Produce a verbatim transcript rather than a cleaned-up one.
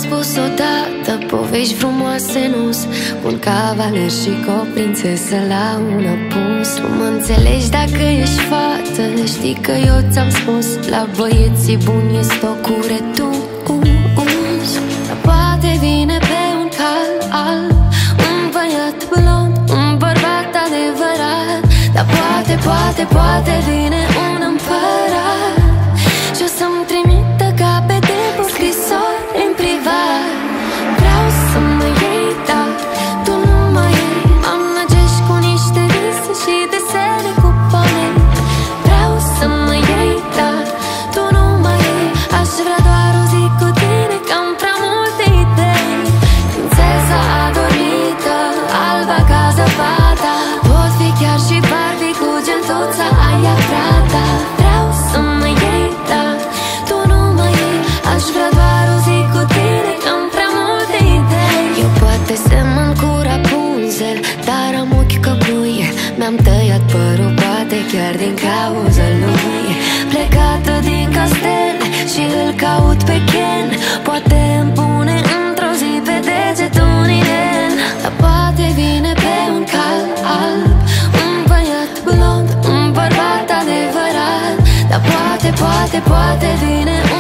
spus odată, povești frumoase nu-s un cavaler și cu o prințesă la un apus. Tu mă înțelegi dacă ești fată, știi că eu ți-am spus, la băieții buni e stocure tu uz. Dar poate vine pe un cal alb un băiat blond, un bărbat adevărat. Dar poate, poate, poate vine un împărat și o să-mi trimită capete cu scrisori în privat. Vreau să mă iei, dar tu nu mă iei. Am năgești cu niște vise și desene cu ponei. Vreau să mă iei, dar tu nu mă iei. Aș vrea doar o zi cu tine, că am prea multe idei. Prințesa adormită, alba ca zăpada, pot fi chiar și Barbie cu gentuța aia frata. Vreau să mă iei, dar tu nu mă iei. Aș vrea doar o zi cu tine, că am prea multe idei. Eu poate semăn cu Rapunzel, dar am ochi căpuie. Mi-am tăiat părul, poate chiar din cauza lui. Plecată din castel și îl caut pe Ken. Poate îmi pune într-o zi pe deget un inen. Dar poate vine pe un cal alb un băiat blond, un bărbat adevărat. Dar poate, poate, poate vine